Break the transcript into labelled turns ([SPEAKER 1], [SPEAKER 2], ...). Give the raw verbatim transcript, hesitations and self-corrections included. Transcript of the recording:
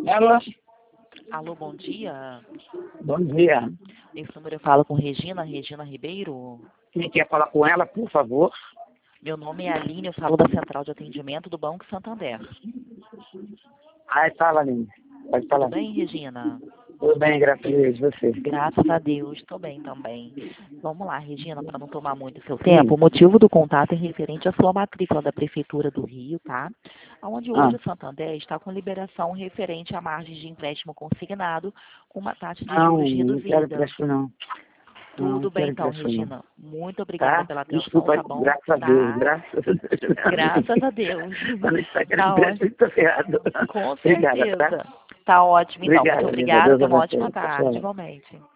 [SPEAKER 1] Ela,
[SPEAKER 2] Alô, bom dia.
[SPEAKER 1] bom dia.
[SPEAKER 2] Esse número eu falo com Regina, Regina Ribeiro.
[SPEAKER 1] Quem quer falar com ela, por favor?
[SPEAKER 2] Meu nome é Aline, eu falo da Central de Atendimento do Banco Santander.
[SPEAKER 1] Ai, fala, Aline. Pode
[SPEAKER 2] Tudo
[SPEAKER 1] falar.
[SPEAKER 2] bem, Regina?
[SPEAKER 1] Tudo bem, graças a Deus. Você?
[SPEAKER 2] Graças a Deus, estou bem também. Vamos lá, Regina, para não tomar muito seu tempo, o motivo do contato é referente à sua matrícula da Prefeitura do Rio, tá? Onde
[SPEAKER 1] Ah,
[SPEAKER 2] hoje o Santander está com liberação referente à margem de empréstimo consignado com uma taxa de
[SPEAKER 1] não,
[SPEAKER 2] juros
[SPEAKER 1] não quero
[SPEAKER 2] reduzida.
[SPEAKER 1] empréstimo, não. Não, não
[SPEAKER 2] Tudo bem
[SPEAKER 1] quero
[SPEAKER 2] então,
[SPEAKER 1] empréstimo, não.
[SPEAKER 2] Regina. Muito obrigada
[SPEAKER 1] Tá?
[SPEAKER 2] pela atenção,
[SPEAKER 1] Desculpa,
[SPEAKER 2] tá bom?
[SPEAKER 1] graças a Deus,
[SPEAKER 2] Tá?
[SPEAKER 1] graças a Deus.
[SPEAKER 2] Graças a Deus.
[SPEAKER 1] Quando está querendo
[SPEAKER 2] Tá ótimo.
[SPEAKER 1] empréstimo, está ferrado.
[SPEAKER 2] Com
[SPEAKER 1] Obrigada, tá?
[SPEAKER 2] certeza. Tá ótimo, então. Muito
[SPEAKER 1] Obrigada, linda.
[SPEAKER 2] obrigada.
[SPEAKER 1] Deus
[SPEAKER 2] Tenha uma ótima
[SPEAKER 1] abençoe.
[SPEAKER 2] tarde,
[SPEAKER 1] Tchau.
[SPEAKER 2] igualmente.